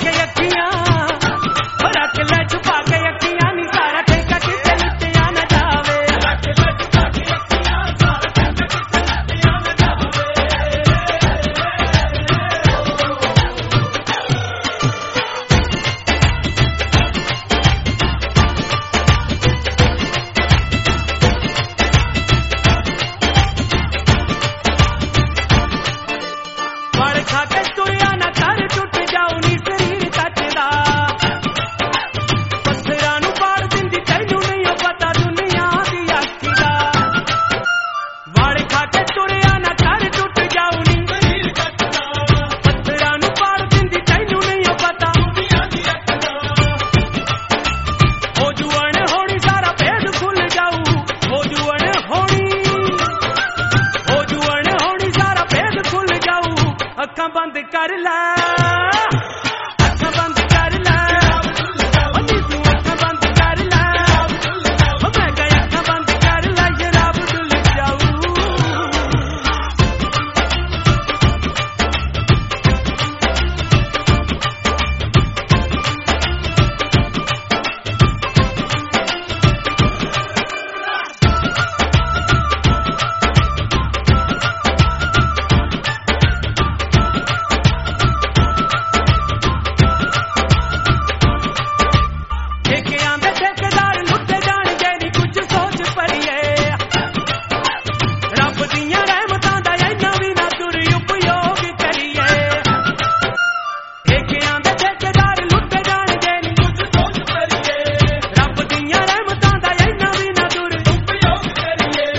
के अखियां रख ले छुपा के अखियां नी सारा ठेका किते लुटिया न जावे रख ले छुपा के अखियां सारा ठेका किते लुटिया न जावे वड़ खा के तुरिया न कर टुट जाऊ नी शरीर कचदा पत्थरां नूं पाड़ दिंदी तैनूं नहीं पता दुनिया दी आखी दा वड़ खा के तुरिया न कर टुट जाऊ नी शरीर कचदा पत्थरां नूं पाड़ दिंदी तैनूं नहीं पता दुनिया दी आखी दा हो जुअण होणी सारा भेद खुल जाऊ हो जुअण होणी सारा भेद खुल जाऊ अखां बंद कर लै अखां बंद कर लै ओ नीतू अखां बंद कर लै ओ मैं कहा अखां बंद कर लै शराब डुल जाऊ ठेकियां दे ठेकेदार लुटे जाणगे नी कुछ सोच पड़िए रब दियां रहमतां दा इन्ना भी ना दुरुपयोग करिए ठेकियां दे ठेकेदार लुटे जाणगे नी कुछ सोच पड़िए रब दियां रहमतां दा इन्ना भी ना दुरुपयोग करिए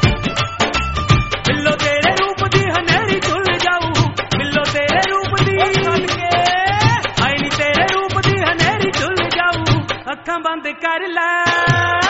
मिलो तेरे रूप दी हनेरी झुल जाऊ मिलो तेरे रूप दी आई नी तेरे रूप दी हनेरी झुल जाऊ अखां बंद कर लै